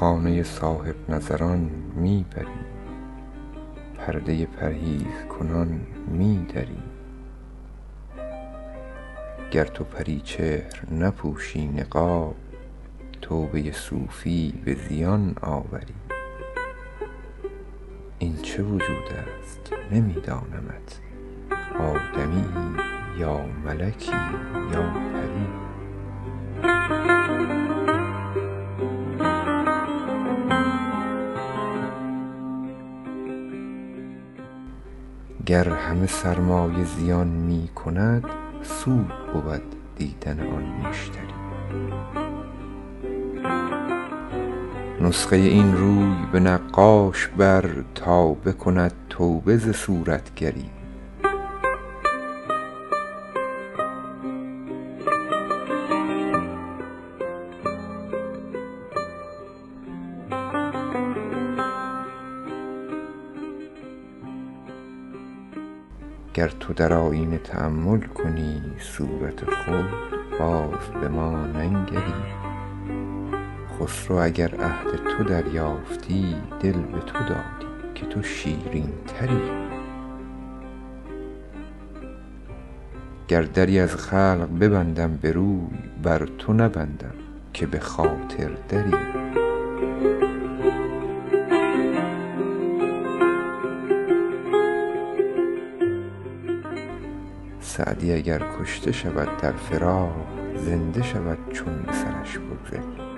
خانه صاحب نظران می بری، پرده پرهیز کنان می دری. گر تو پری چهر نپوشی نقاب، توبه صوفی به زیان آوری. این چه وجود است نمی دانمت، آدمیی یا ملکی یا پری. گر همه سرمایه زیان می کند، سود بود دیدن آن مشتری. نسخه این روی به نقاش بر، تا بکند توبه ز صورتگری. گر تو در آیینه تأمل کنی صورت خود، باز به ما ننگری. خسرو اگر عهد تو دریافتی، دل به تو دادی که تو شیرین تری. گر دری از خلق ببندم به روی، بر تو نبندم که به خاطر دری. سعدی اگر کشته شود در فراق، زنده شود چون به سرش بگذری.